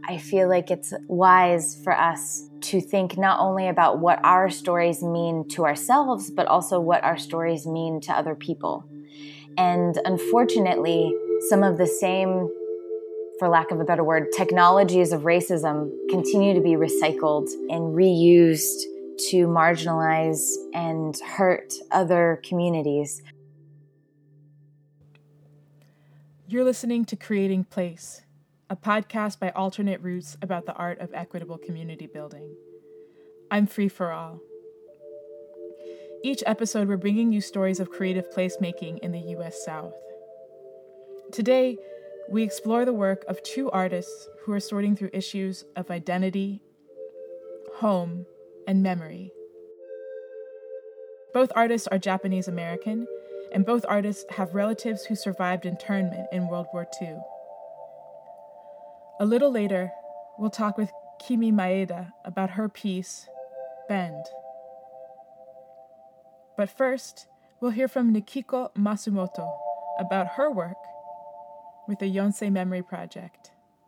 I feel like it's wise for us to think not only about what our stories mean to ourselves, but also what our stories mean to other people. And unfortunately, some of the same, for lack of a better word, technologies of racism continue to be recycled and reused to marginalize and hurt other communities. You're listening to Creating Place, a podcast by Alternate Roots about the art of equitable community building. I'm Free for All. Each episode, we're bringing you stories of creative placemaking in the U.S. South. Today, we explore the work of two artists who are sorting through issues of identity, home, and memory. Both artists are Japanese American, and both artists have relatives who survived internment in World War II. A little later, we'll talk with Kimi Maeda about her piece, Bend. But first, we'll hear from Nikiko Masumoto about her work with the Yonsei Memory Project.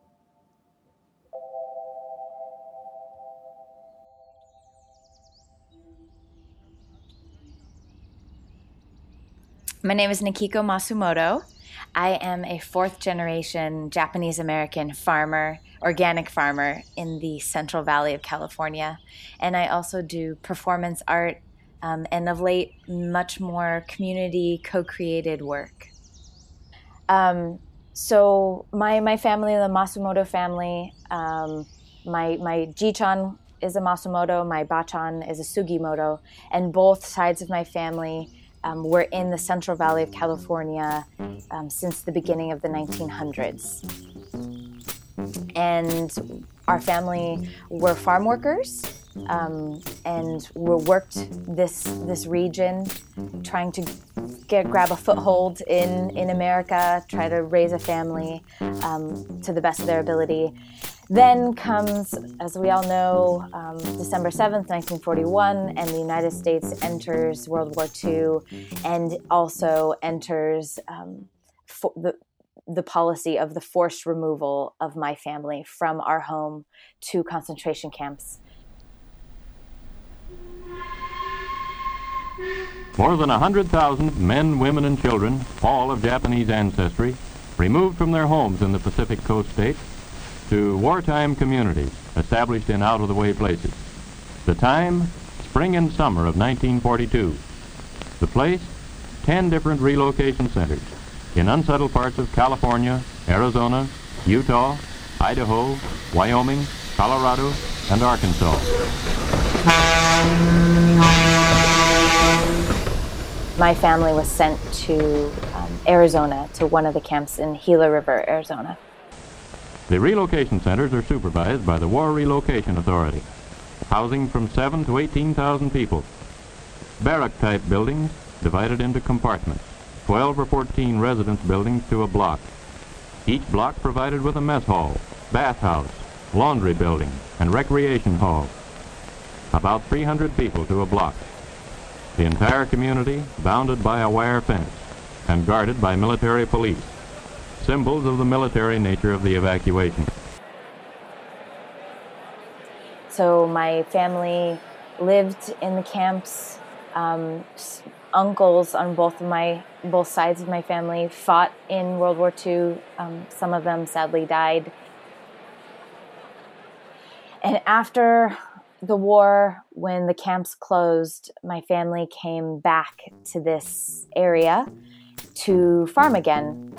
My name is Nikiko Masumoto. I am a fourth-generation Japanese-American farmer, organic farmer in the Central Valley of California. And I also do performance art and of late, much more community co-created work. So my family, the Masumoto family, my Ji-chan is a Masumoto, my Ba-chan is a Sugimoto, and both sides of my family were in the Central Valley of California since the beginning of the 1900s. And our family were farm workers and we worked this region, trying to grab a foothold in America, try to raise a family to the best of their ability. Then comes, as we all know, December 7th, 1941, and the United States enters World War II and also enters the policy of the forced removal of my family from our home to concentration camps. More than 100,000 men, women, and children, all of Japanese ancestry, removed from their homes in the Pacific Coast states to wartime communities established in out-of-the-way places. The time, spring and summer of 1942. The place, 10 different relocation centers in unsettled parts of California, Arizona, Utah, Idaho, Wyoming, Colorado, and Arkansas. My family was sent to Arizona, to one of the camps in Gila River, Arizona. The relocation centers are supervised by the War Relocation Authority, housing from 7,000 to 18,000 people. Barrack-type buildings divided into compartments, 12 or 14 residence buildings to a block. Each block provided with a mess hall, bathhouse, laundry building, and recreation hall. About 300 people to a block. The entire community bounded by a wire fence and guarded by military police, symbols of the military nature of the evacuation. So my family lived in the camps. Uncles on both sides of my family fought in World War II. Some of them sadly died. And after the war, when the camps closed, my family came back to this area to farm again.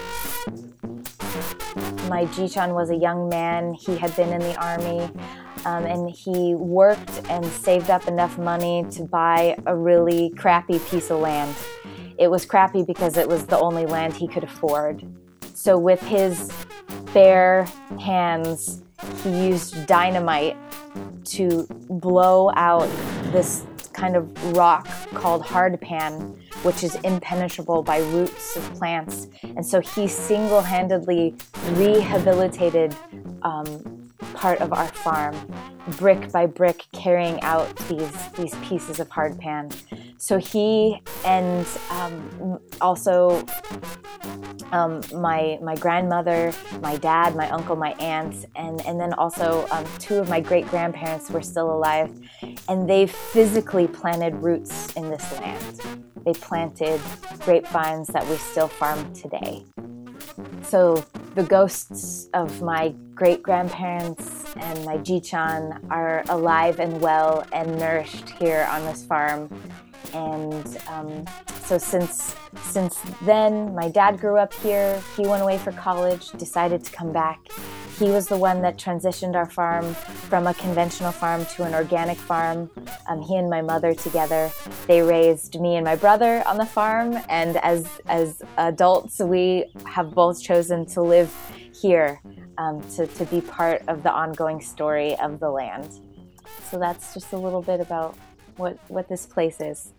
My Ji-chan was a young man. He had been in the army, and he worked and saved up enough money to buy a really crappy piece of land. It was crappy because it was the only land he could afford. So with his bare hands, he used dynamite to blow out this kind of rock called hardpan, which is impenetrable by roots of plants. And so he single-handedly rehabilitated part of our farm, brick by brick, carrying out these pieces of hardpan. So he and also my grandmother, my dad, my uncle, my aunts, and then also two of my great-grandparents were still alive, and they physically planted roots in this land. They planted grapevines that we still farm today. So the ghosts of my great-grandparents and my Jichan are alive and well and nourished here on this farm. And so since then, my dad grew up here. He went away for college, decided to come back. He was the one that transitioned our farm from a conventional farm to an organic farm. He and my mother together, they raised me and my brother on the farm. And as adults, we have both chosen to live here, to be part of the ongoing story of the land. So that's just a little bit about what this place is.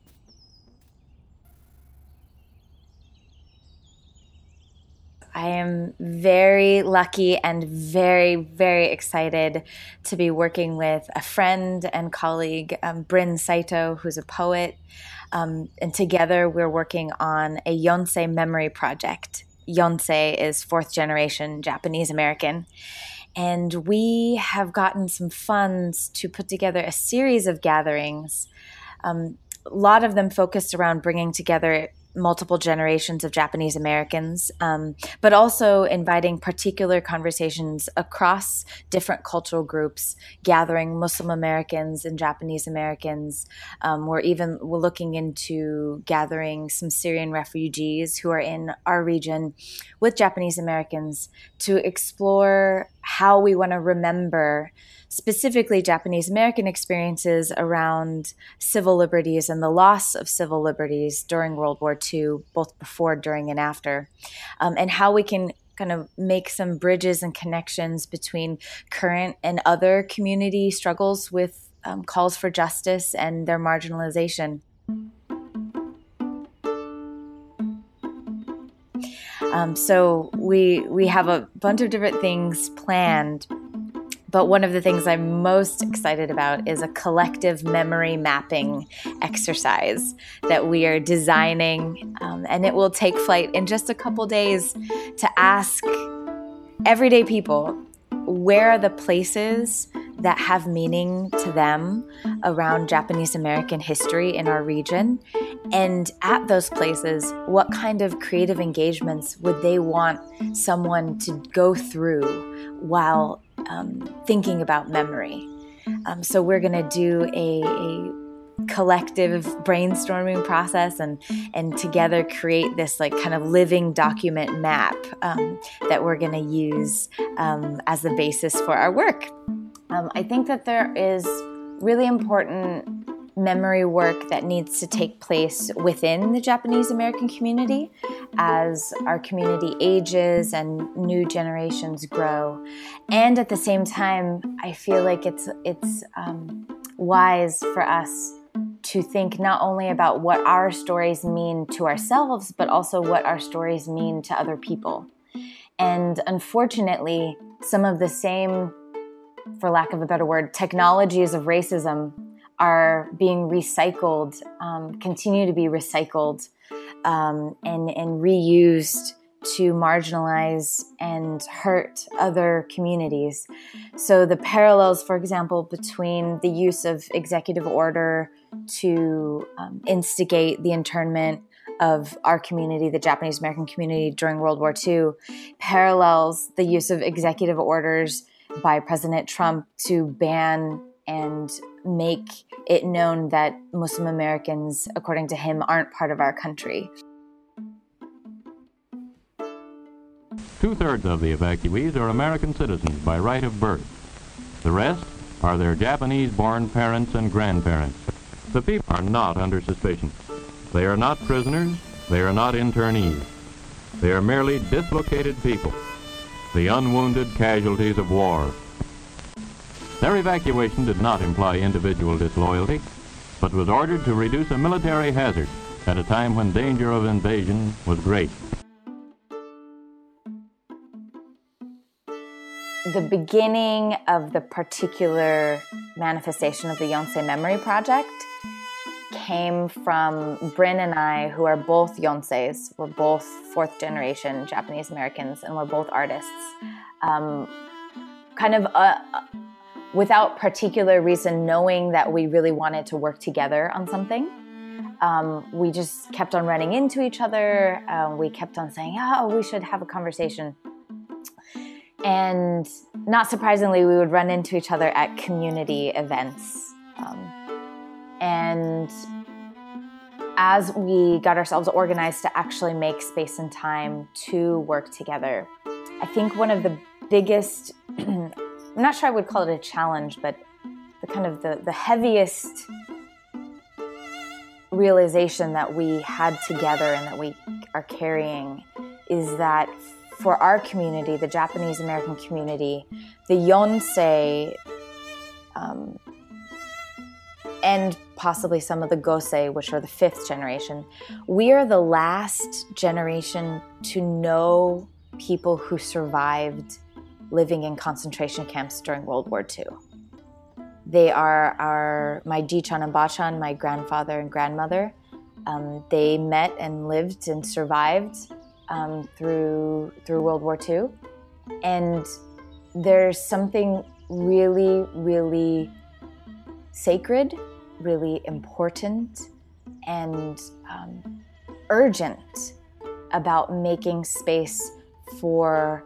I am very lucky and very, very excited to be working with a friend and colleague, Bryn Saito, who's a poet. And together we're working on a Yonsei memory project. Yonsei is fourth generation Japanese American. And we have gotten some funds to put together a series of gatherings, a lot of them focused around bringing together multiple generations of Japanese Americans, but also inviting particular conversations across different cultural groups, gathering Muslim Americans and Japanese Americans. We're looking into gathering some Syrian refugees who are in our region with Japanese Americans to explore how we want to remember specifically Japanese American experiences around civil liberties and the loss of civil liberties during World War II, both before, during, and after, and how we can kind of make some bridges and connections between current and other community struggles with calls for justice and their marginalization. So we have a bunch of different things planned. But one of the things I'm most excited about is a collective memory mapping exercise that we are designing, and it will take flight in just a couple days to ask everyday people, where are the places that have meaning to them around Japanese American history in our region? And at those places, what kind of creative engagements would they want someone to go through while thinking about memory? So we're going to do a collective brainstorming process and together create this like kind of living document map that we're going to use as the basis for our work. I think that there is really important memory work that needs to take place within the Japanese American community as our community ages and new generations grow. And at the same time, I feel like it's wise for us to think not only about what our stories mean to ourselves, but also what our stories mean to other people. And unfortunately, some of the same, for lack of a better word, technologies of racism are being recycled, continue to be recycled, and reused to marginalize and hurt other communities. So the parallels, for example, between the use of executive order to instigate the internment of our community, the Japanese American community during World War II, parallels the use of executive orders by President Trump to ban and make it known that Muslim Americans, according to him, aren't part of our country. 2/3 of the evacuees are American citizens by right of birth. The rest are their Japanese-born parents and grandparents. The people are not under suspicion. They are not prisoners. They are not internees. They are merely dislocated people, the unwounded casualties of war. Their evacuation did not imply individual disloyalty, but was ordered to reduce a military hazard at a time when danger of invasion was great. The beginning of the particular manifestation of the Yonsei Memory Project came from Bryn and I, who are both Yonseis. We're both fourth generation Japanese Americans, and we're both artists. Without particular reason, knowing that we really wanted to work together on something. We just kept on running into each other. We kept on saying, oh, we should have a conversation. And not surprisingly, we would run into each other at community events. And as we got ourselves organized to actually make space and time to work together, I think one of the biggest, I'm not sure I would call it a challenge, but the heaviest realization that we had together and that we are carrying is that for our community, the Japanese American community, the Yonsei, and possibly some of the Gosei, which are the fifth generation, we are the last generation to know people who survived living in concentration camps during World War II. They are my Ji-chan and Ba-chan, my grandfather and grandmother. They met and lived and survived through World War II. And there's something really, really sacred, really important, and urgent about making space for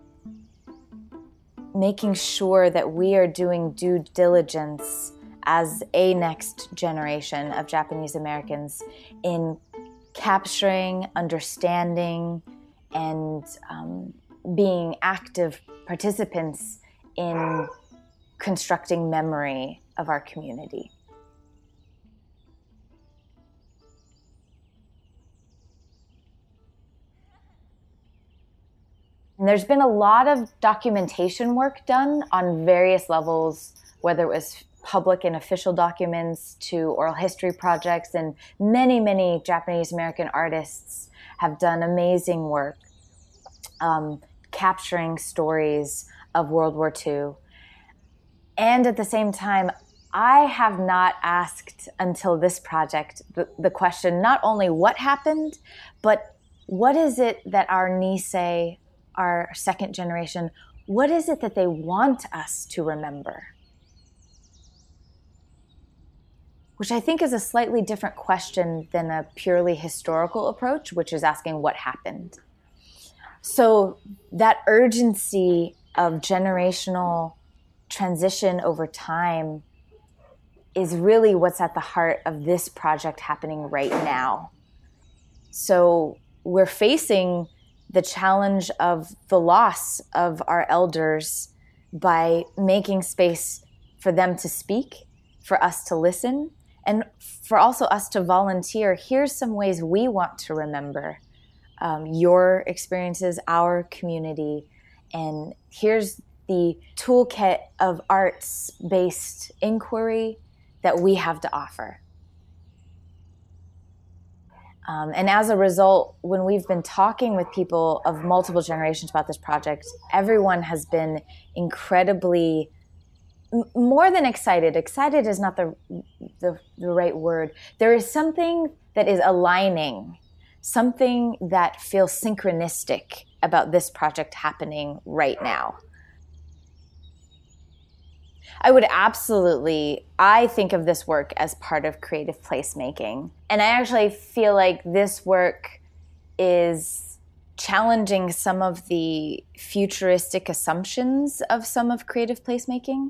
making sure that we are doing due diligence as a next generation of Japanese Americans in capturing, understanding, and being active participants in constructing memory of our community. And there's been a lot of documentation work done on various levels, whether it was public and official documents to oral history projects, and many, many Japanese American artists have done amazing work capturing stories of World War II. And at the same time, I have not asked until this project the question, not only what happened, but what is it that our Nisei, our second generation, what is it that they want us to remember? Which I think is a slightly different question than a purely historical approach, which is asking what happened. So that urgency of generational transition over time is really what's at the heart of this project happening right now. So we're facing the challenge of the loss of our elders by making space for them to speak, for us to listen, and for also us to volunteer. Here's some ways we want to remember your experiences, our community, and here's the toolkit of arts-based inquiry that we have to offer. And as a result, when we've been talking with people of multiple generations about this project, everyone has been incredibly, more than excited. Excited is not the right word. There is something that is aligning, something that feels synchronistic about this project happening right now. I think of this work as part of creative placemaking. And I actually feel like this work is challenging some of the futuristic assumptions of some of creative placemaking.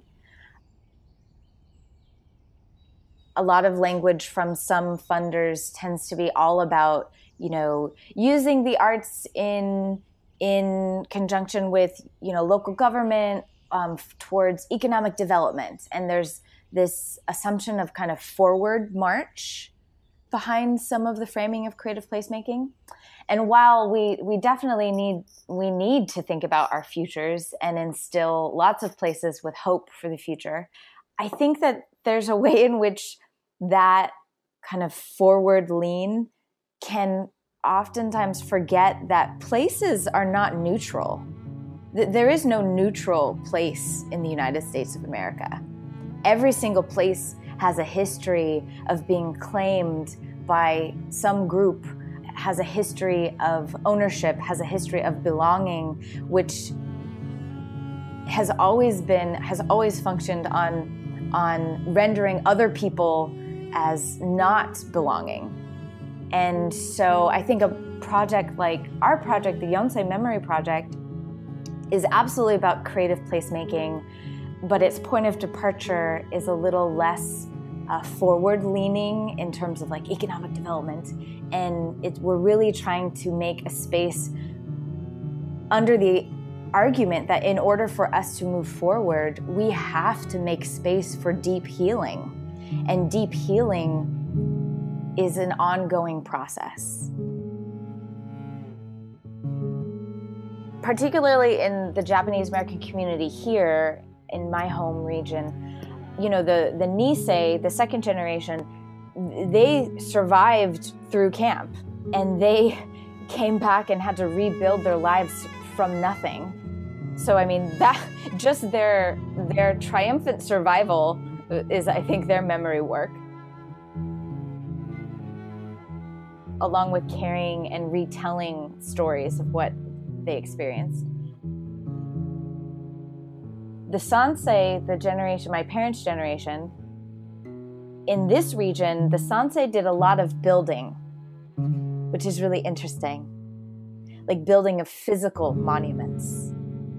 A lot of language from some funders tends to be all about, using the arts in conjunction with, local government, towards economic development. And there's this assumption of kind of forward march behind some of the framing of creative placemaking. And while we definitely need to think about our futures and instill lots of places with hope for the future, I think that there's a way in which that kind of forward lean can oftentimes forget that places are not neutral. There is no neutral place in the United States of America. Every single place has a history of being claimed by some group, has a history of ownership, has a history of belonging, which has always functioned on rendering other people as not belonging. And so I think a project like our project, the Yonsei Memory Project, is absolutely about creative placemaking, but its point of departure is a little less forward-leaning in terms of like economic development. And we're really trying to make a space under the argument that in order for us to move forward, we have to make space for deep healing. And deep healing is an ongoing process. Particularly in the Japanese American community here in my home region, you know, the Nisei, the second generation, they survived through camp, and they came back and had to rebuild their lives from nothing. So I mean, that just their triumphant survival is, I think, their memory work, along with carrying and retelling stories of what they experienced. The Sansei, the generation, my parents' generation, in this region, the Sansei did a lot of building, which is really interesting, like building of physical monuments.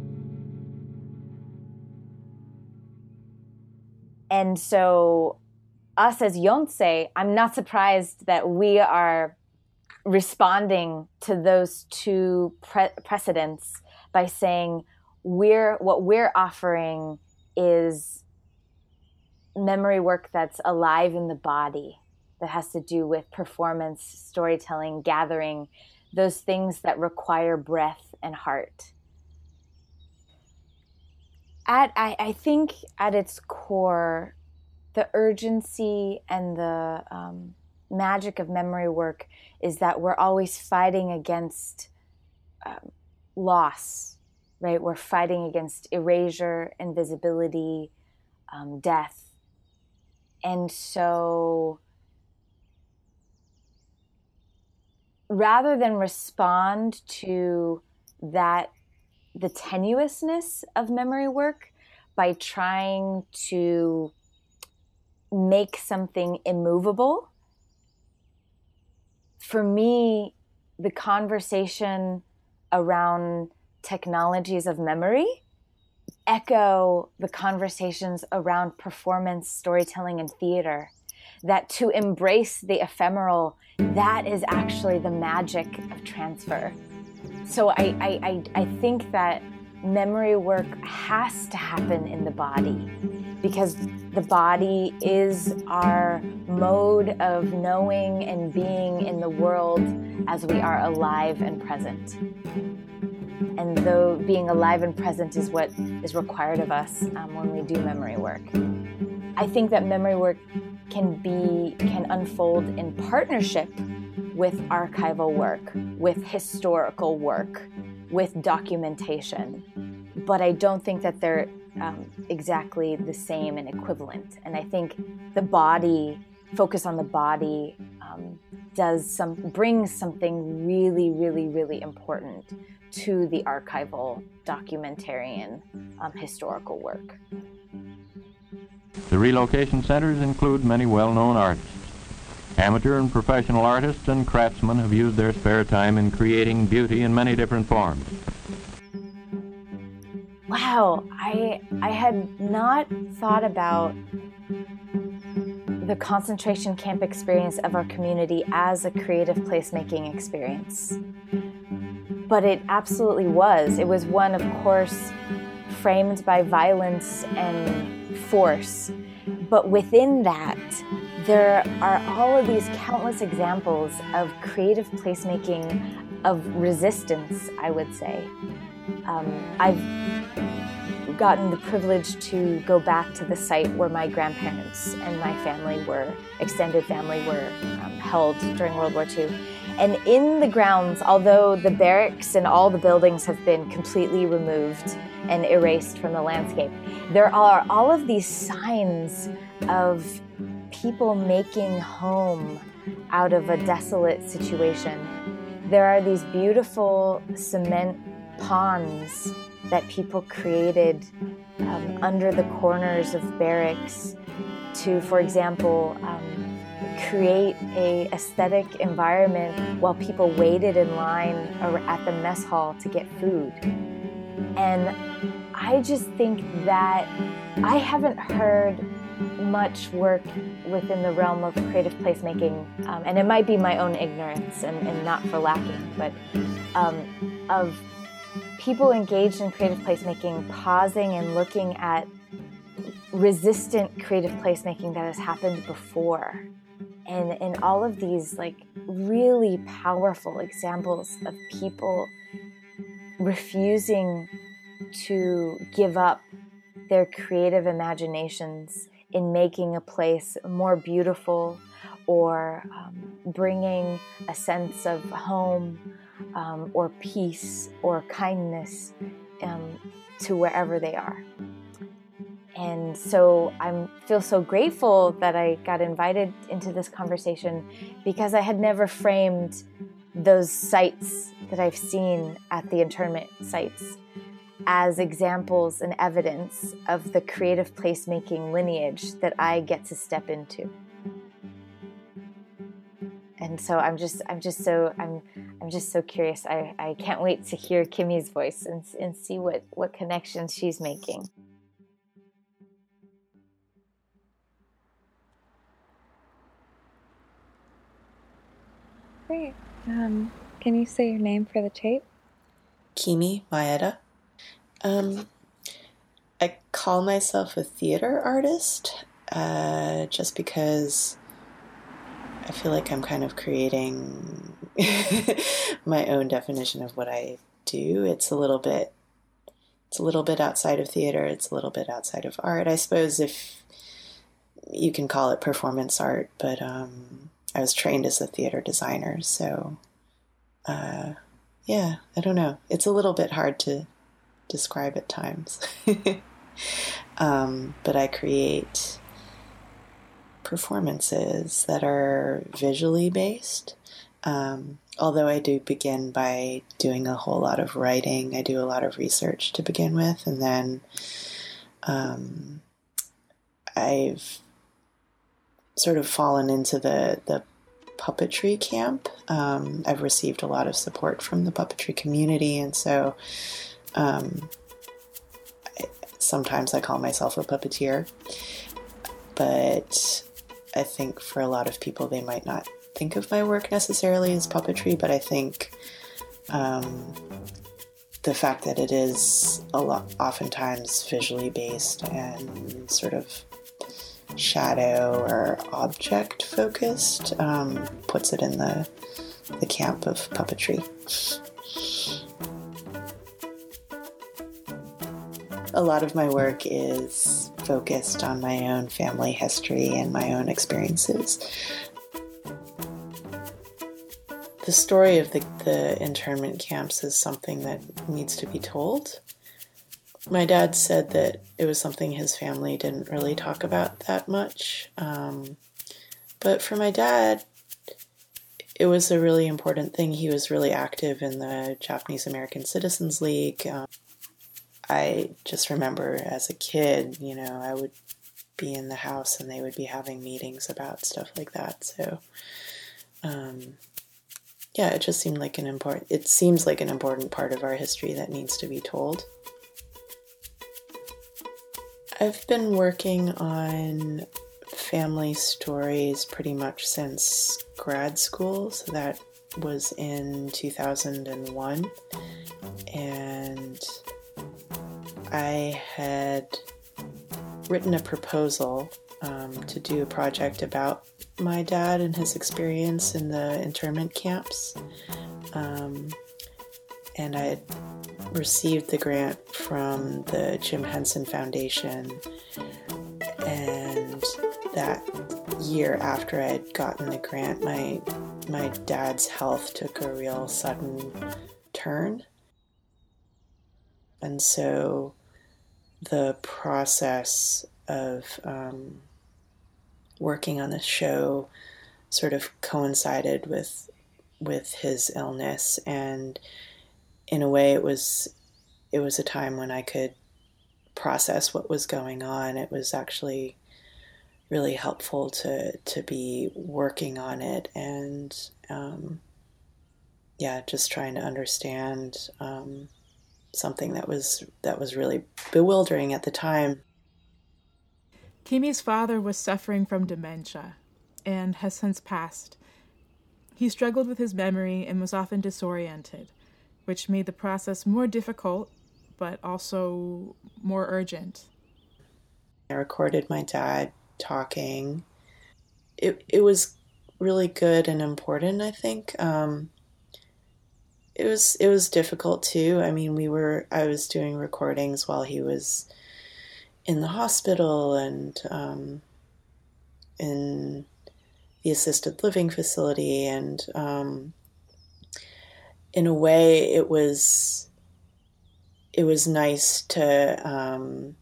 And so us as Yonsei, I'm not surprised that we are responding to those two precedents by saying what we're offering is memory work that's alive in the body, that has to do with performance, storytelling, gathering, those things that require breath and heart. I think at its core, the urgency and the magic of memory work is that we're always fighting against loss, right? We're fighting against erasure, invisibility, death. And so rather than respond to the tenuousness of memory work by trying to make something immovable, for me, the conversation around technologies of memory echo the conversations around performance, storytelling, and theater. That to embrace the ephemeral, that is actually the magic of transfer. So I think that memory work has to happen in the body, because the body is our mode of knowing and being in the world as we are alive and present. And though being alive and present is what is required of us when we do memory work. I think that memory work can unfold in partnership with archival work, with historical work, with documentation. But I don't think that they're exactly the same and equivalent. And I think focus on the body, brings something really, really, really important to the archival, documentarian, historical work. The relocation centers include many well-known artists. Amateur and professional artists and craftsmen have used their spare time in creating beauty in many different forms. Wow, I had not thought about the concentration camp experience of our community as a creative placemaking experience. But it absolutely was. It was one, of course, framed by violence and force. But within that, there are all of these countless examples of creative placemaking, of resistance, I would say. I've gotten the privilege to go back to the site where my grandparents and my extended family were held during World War II. And in the grounds, although the barracks and all the buildings have been completely removed and erased from the landscape, there are all of these signs of people making home out of a desolate situation. There are these beautiful cement ponds that people created under the corners of barracks to, for example, create a aesthetic environment while people waited in line at the mess hall to get food. And I just think that I haven't heard much work within the realm of creative placemaking, and it might be my own ignorance and not for lacking, but of people engaged in creative placemaking pausing and looking at resistant creative placemaking that has happened before. And all of these like really powerful examples of people refusing to give up their creative imaginations in making a place more beautiful or bringing a sense of home or peace or kindness to wherever they are. And so I feel so grateful that I got invited into this conversation because I had never framed those sites that I've seen at the internment sites as examples and evidence of the creative placemaking lineage that I get to step into. And so I'm just so curious. I can't wait to hear Kimmy's voice and see what connections she's making. Great. Can you say your name for the tape? Kimi Maeda. I call myself a theater artist just because I feel like I'm kind of creating my own definition of what I do. It's a little bit outside of theater. It's a little bit outside of art, I suppose, if you can call it performance art. But I was trained as a theater designer, so yeah, I don't know. It's a little bit hard to describe at times. But I create performances that are visually based. Although I do begin by doing a whole lot of writing. I do a lot of research to begin with, and then I've sort of fallen into the puppetry camp. I've received a lot of support from the puppetry community, and so sometimes I call myself a puppeteer, but I think for a lot of people they might not think of my work necessarily as puppetry, but I think the fact that it is oftentimes visually based and sort of shadow or object focused puts it in the camp of puppetry. A lot of my work is focused on my own family history and my own experiences. The story of the internment camps is something that needs to be told. My dad said that it was something his family didn't really talk about that much. But for my dad, it was a really important thing. He was really active in the Japanese American Citizens League. I just remember as a kid, I would be in the house and they would be having meetings about stuff like that. So, yeah, it just seemed like it seems like an important part of our history that needs to be told. I've been working on family stories pretty much since grad school, so that was in 2001, and I had written a proposal to do a project about my dad and his experience in the internment camps, and I had received the grant from the Jim Henson Foundation, and that year after I had gotten the grant, my dad's health took a real sudden turn. And so the process of working on the show sort of coincided with his illness, and in a way it was a time when I could process what was going on. It was actually really helpful to be working on it and just trying to understand something that was really bewildering at the time. Kimi's father was suffering from dementia and has since passed. He struggled with his memory and was often disoriented, which made the process more difficult, but also more urgent. I recorded my dad talking. It was really good and important, I think. It was difficult too. I mean, I was doing recordings while he was in the hospital and in the assisted living facility, and in a way it was nice to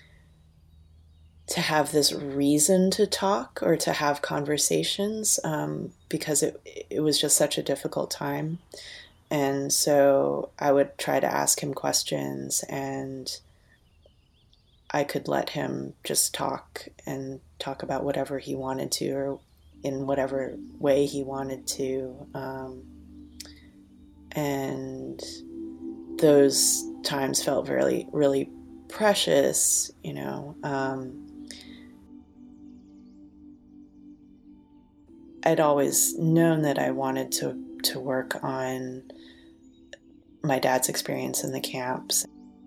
have this reason to talk or to have conversations, because it was just such a difficult time. And so I would try to ask him questions, and I could let him just talk about whatever he wanted to, or in whatever way he wanted to. And those times felt really, really precious, you know. I'd always known that I wanted to work on my dad's experience in the camps,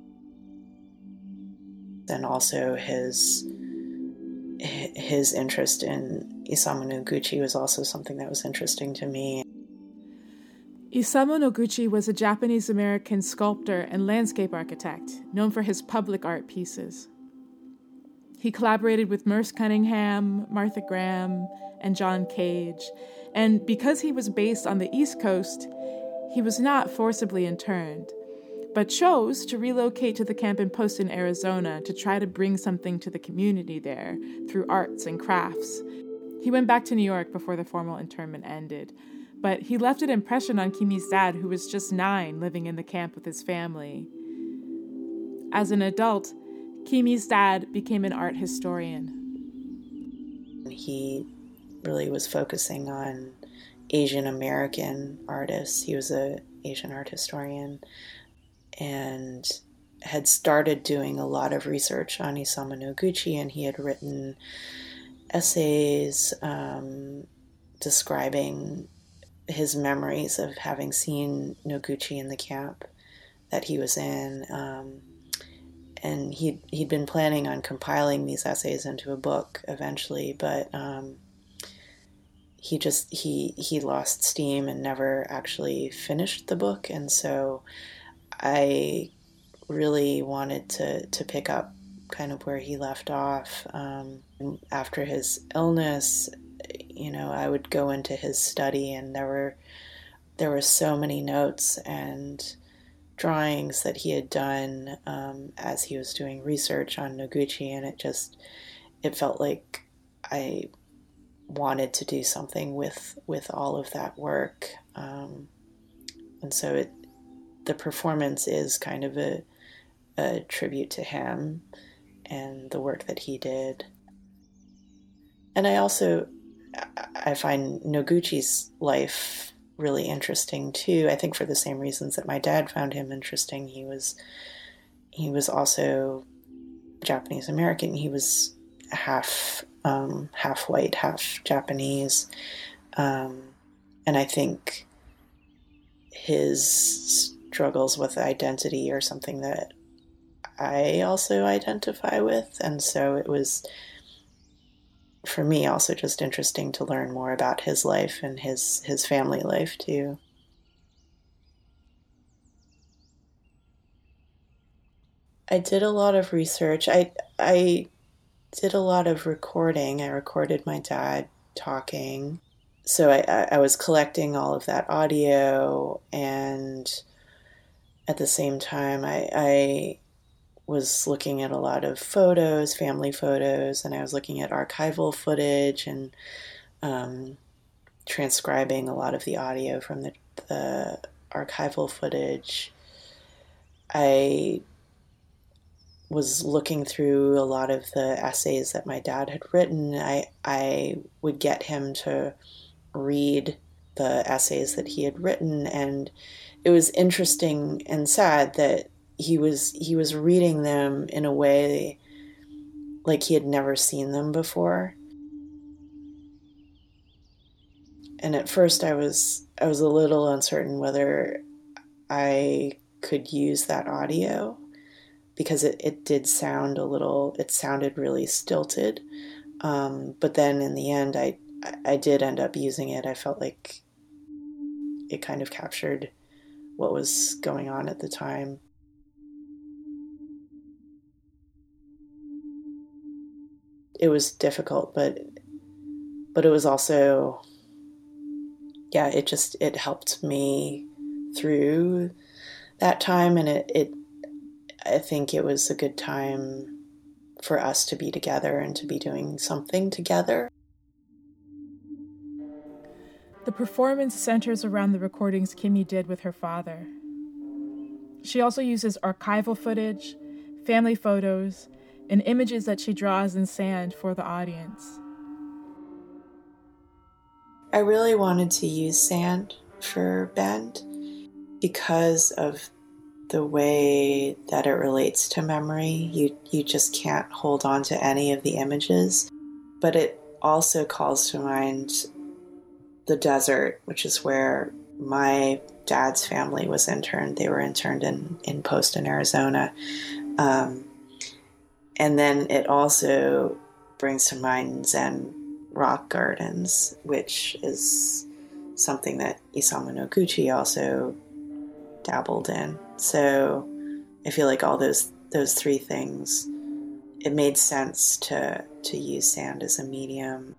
and also his interest in Isamu Noguchi was also something that was interesting to me. Isamu Noguchi was a Japanese-American sculptor and landscape architect known for his public art pieces. He collaborated with Merce Cunningham, Martha Graham, and John Cage, and because he was based on the East Coast, he was not forcibly interned, but chose to relocate to the camp in Poston, Arizona to try to bring something to the community there through arts and crafts. He went back to New York before the formal internment ended, but he left an impression on Kimi's dad, who was just 9, living in the camp with his family. As an adult, Kimi's dad became an art historian. He really was focusing on Asian American artists. He was an Asian art historian and had started doing a lot of research on Isamu Noguchi, and he had written essays describing his memories of having seen Noguchi in the camp that he was in. And he'd been planning on compiling these essays into a book eventually, but he lost steam and never actually finished the book. And so I really wanted to pick up kind of where he left off. After his illness, you know, I would go into his study, and there were so many notes and drawings that he had done as he was doing research on Noguchi, and it felt like I wanted to do something with all of that work. And so the performance is kind of a tribute to him and the work that he did. And I find Noguchi's life really interesting too. I think for the same reasons that my dad found him interesting. He was also Japanese American. He was half white, half Japanese, and I think his struggles with identity are something that I also identify with, and so it was, for me, also just interesting to learn more about his life and his family life too. I did a lot of research. I did a lot of recording. I recorded my dad talking. So I was collecting all of that audio, and at the same time I was looking at a lot of photos, family photos, and I was looking at archival footage and transcribing a lot of the audio from the archival footage. I was looking through a lot of the essays that my dad had written. I would get him to read the essays that he had written, and it was interesting and sad that he was reading them in a way like he had never seen them before. And at first I was a little uncertain whether I could use that audio, because it did sound it sounded really stilted. But then in the end, I did end up using it. I felt like it kind of captured what was going on at the time. It was difficult, but it was also, yeah, it helped me through that time, and I think it was a good time for us to be together and to be doing something together. The performance centers around the recordings Kimmy did with her father. She also uses archival footage, family photos, and images that she draws in sand for the audience. I really wanted to use sand for Bend because of the way that it relates to memory. You just can't hold on to any of the images, but it also calls to mind the desert, which is where my dad's family was interned. They were interned in Poston, Arizona. And then it also brings to mind Zen rock gardens, which is something that Isamu Noguchi also dabbled in. So I feel like all those three things, it made sense to use sand as a medium.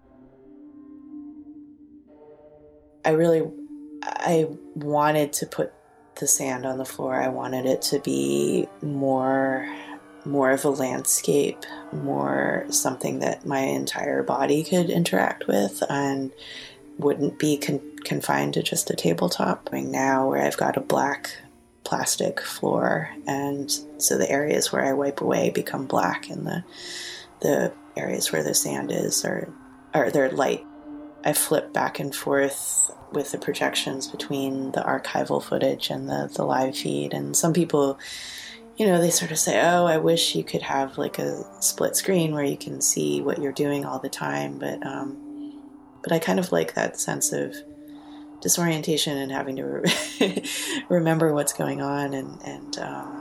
I wanted to put the sand on the floor. I wanted it to be more of a landscape, more something that my entire body could interact with and wouldn't be confined to just a tabletop. Now where I've got a black plastic floor, and so the areas where I wipe away become black, and the areas where the sand is are they're light. I flip back and forth with the projections between the archival footage and the live feed. And some people, they sort of say, oh, I wish you could have like a split screen where you can see what you're doing all the time. But I kind of like that sense of disorientation and having to remember what's going on and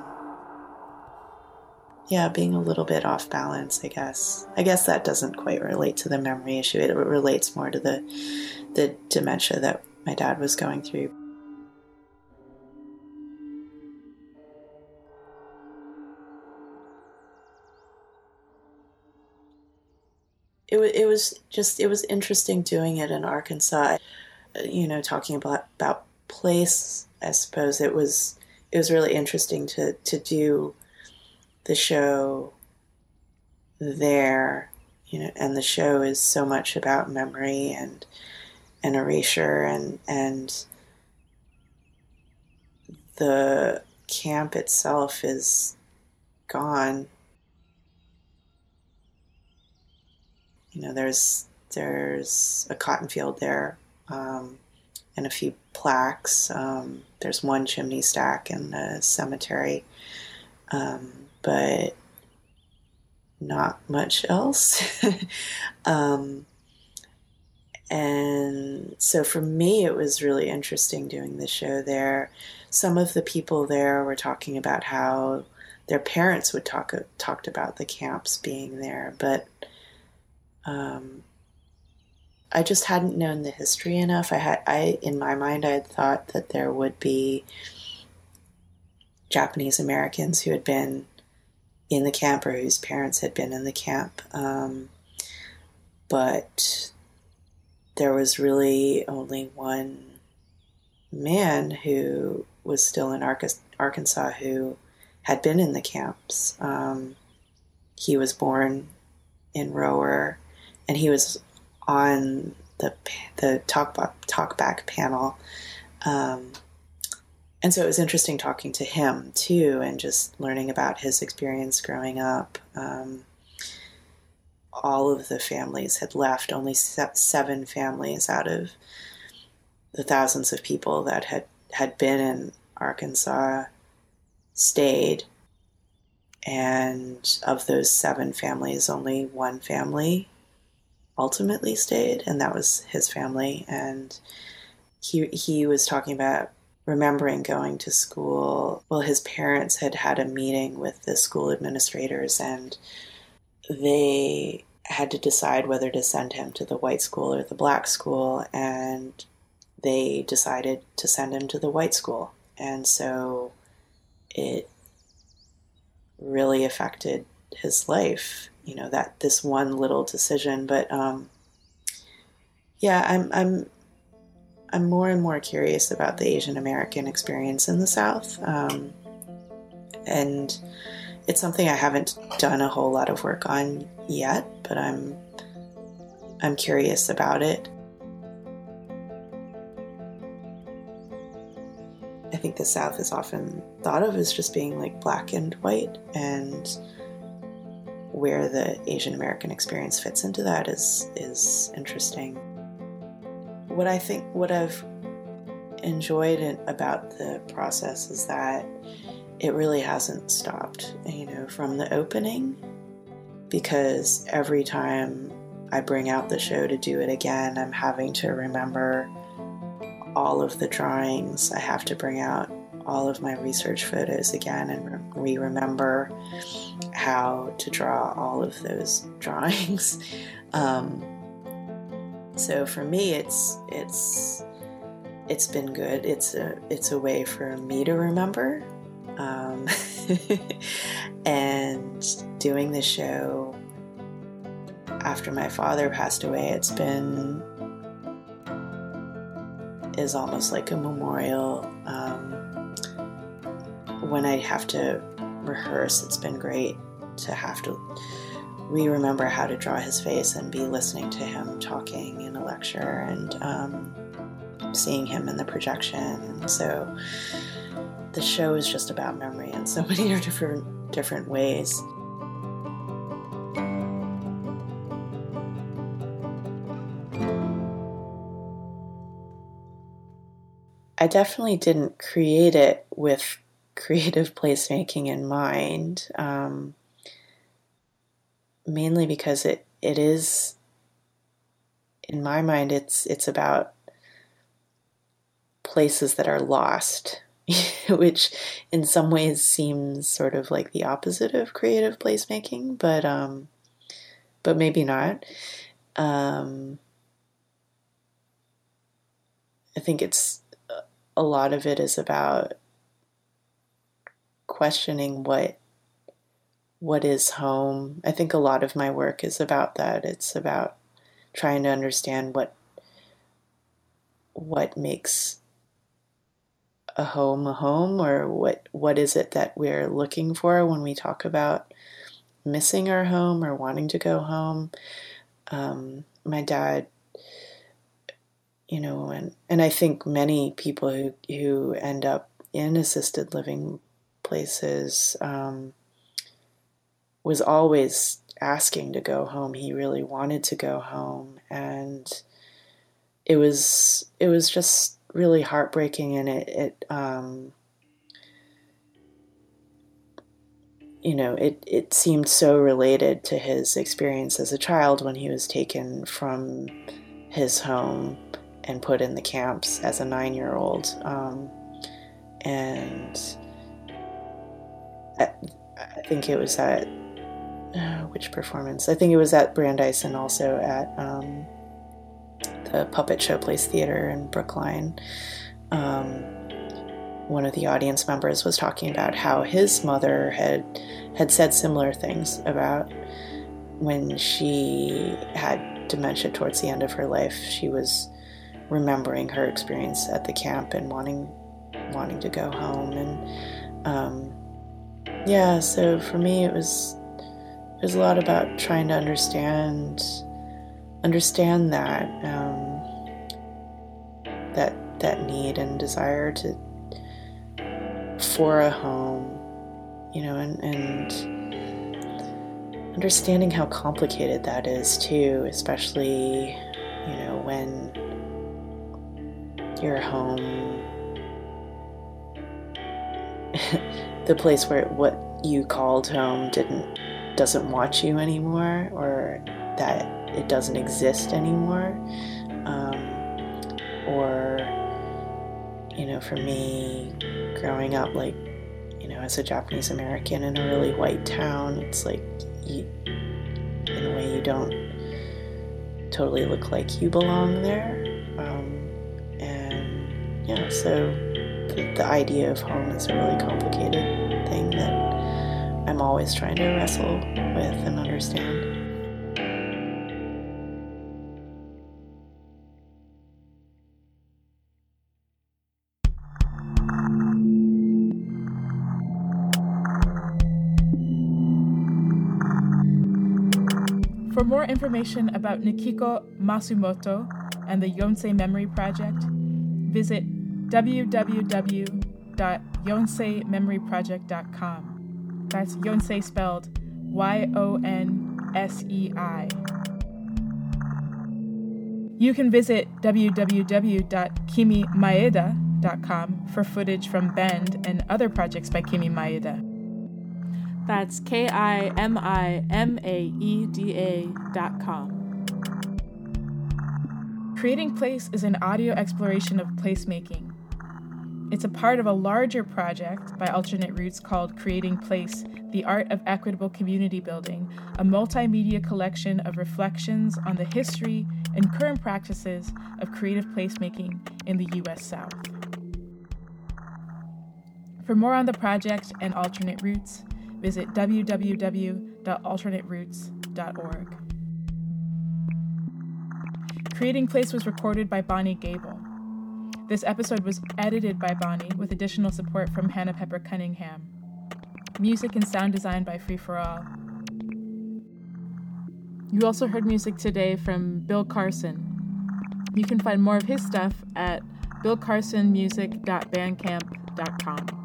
being a little bit off balance, I guess. I guess that doesn't quite relate to the memory issue. It relates more to the dementia that my dad was going through. It was interesting doing it in Arkansas. Talking about place, I suppose it was really interesting to do the show there, and the show is so much about memory and erasure, and the camp itself is gone. There's a cotton field there, and a few plaques. There's one chimney stack in the cemetery, but not much else. And so for me, it was really interesting doing the show there. Some of the people there were talking about how their parents would talked about the camps being there, but I just hadn't known the history enough. In my mind, I had thought that there would be Japanese Americans who had been in the camp or whose parents had been in the camp. But there was really only one man who was still in Arkansas who had been in the camps. He was born in Rower, and he was on the talkback panel. And so it was interesting talking to him too, and just learning about his experience growing up. All of the families had left. Only 7 families out of the thousands of people that had been in Arkansas stayed. And of those 7 families, only one family ultimately stayed, and that was his family. And he was talking about remembering going to school. Well, his parents had a meeting with the school administrators, and they had to decide whether to send him to the white school or the black school, and they decided to send him to the white school. And so it really affected his life, that this one little decision. But yeah, I'm more and more curious about the Asian American experience in the South, and it's something I haven't done a whole lot of work on yet, but I'm curious about it. I think the South is often thought of as just being like black and white, and where the Asian American experience fits into that is interesting. What I've enjoyed about the process is that it really hasn't stopped, from the opening, because every time I bring out the show to do it again, I'm having to remember all of the drawings. I have to bring out all of my research photos again and remember how to draw all of those drawings. So for me, it's been good. It's a way for me to remember. And doing the show after my father passed away, is almost like a memorial. When I have to rehearse, it's been great to have to remember how to draw his face and be listening to him talking in a lecture, and seeing him in the projection. And so the show is just about memory in so many different ways. I definitely didn't create it with creative placemaking in mind, mainly because it is, in my mind, it's about places that are lost, which in some ways seems sort of like the opposite of creative placemaking, but maybe not. I think a lot of it is about questioning what is home. I think a lot of my work is about that. It's about trying to understand what makes a home, or what is it that we're looking for when we talk about missing our home or wanting to go home. My dad, and I think many people who end up in assisted living places was always asking to go home. He really wanted to go home, and it was just really heartbreaking, and it seemed so related to his experience as a child when he was taken from his home and put in the camps as a 9-year-old. And I think it was at which performance? I think it was at Brandeis, and also at the Puppet Showplace Theater in Brookline. one of the audience members was talking about how his mother had said similar things about when she had dementia towards the end of her life. She was remembering her experience at the camp and wanting to go home. And so for me it was a lot about trying to understand that need and desire for a home, and understanding how complicated that is too, especially, when your home, the place where what you called home doesn't want you anymore, or that it doesn't exist anymore, or for me, growing up, as a Japanese American in a really white town, it's like in a way you don't totally look like you belong there, so the idea of home is a really complicated thing that I'm always trying to wrestle with and understand. For more information about Nikiko Masumoto and the Yonsei Memory Project, visit www.yonseimemoryproject.com. That's Yonsei spelled YONSEI. You can visit www.kimimaeda.com for footage from Bend and other projects by Kimi Maeda. That's KIMIMAEDA.com. Creating Place is an audio exploration of placemaking. It's a part of a larger project by Alternate Roots called Creating Place, The Art of Equitable Community Building, a multimedia collection of reflections on the history and current practices of creative placemaking in the U.S. South. For more on the project and Alternate Roots, visit www.alternateroots.org. Creating Place was recorded by Bonnie Gable. This episode was edited by Bonnie with additional support from Hannah Pepper Cunningham. Music and sound design by Free For All. You also heard music today from Bill Carson. You can find more of his stuff at billcarsonmusic.bandcamp.com.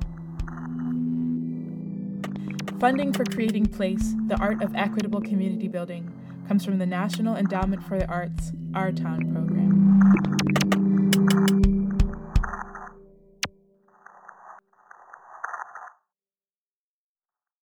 Funding for Creating Place, the Art of Equitable Community Building, comes from the National Endowment for the Arts, Our Town program.